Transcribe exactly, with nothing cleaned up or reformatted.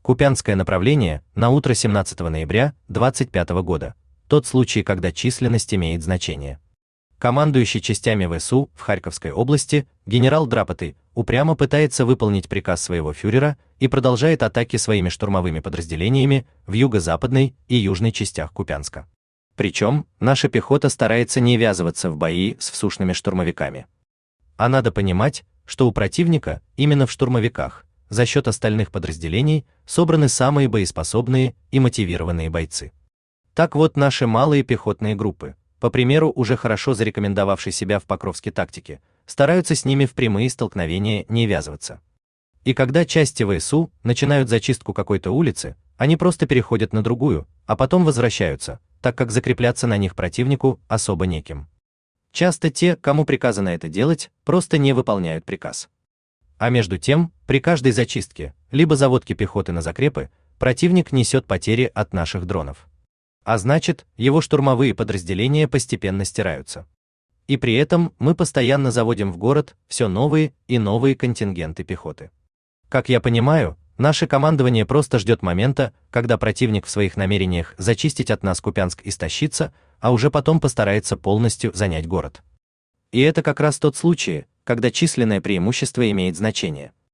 Купянское направление на утро семнадцатого ноября двадцать пятого года. Тот случай, когда численность имеет значение. Командующий частями ВСУ в Харьковской области генерал Драпотый упрямо пытается выполнить приказ своего фюрера и продолжает атаки своими штурмовыми подразделениями в юго-западной и южной частях Купянска. Причем наша пехота старается не ввязываться в бои с всушными штурмовиками. А надо понимать, что у противника именно в штурмовиках за счет остальных подразделений собраны самые боеспособные и мотивированные бойцы. Так вот, наши малые пехотные группы, по примеру уже хорошо зарекомендовавшей себя в Покровске тактики, стараются с ними в прямые столкновения не ввязываться. И когда части ВСУ начинают зачистку какой-то улицы, они просто переходят на другую, а потом возвращаются, так как закрепляться на них противнику особо неким. Часто те, кому приказано это делать, просто не выполняют приказ. А между тем, при каждой зачистке, либо заводке пехоты на закрепы, противник несет потери от наших дронов. А значит, его штурмовые подразделения постепенно стираются. И при этом мы постоянно заводим в город все новые и новые контингенты пехоты. Как я понимаю, наше командование просто ждет момента, когда противник в своих намерениях зачистить от нас Купянск истощится, а уже потом постарается полностью занять город. И это как раз тот случай, когда численное преимущество имеет значение.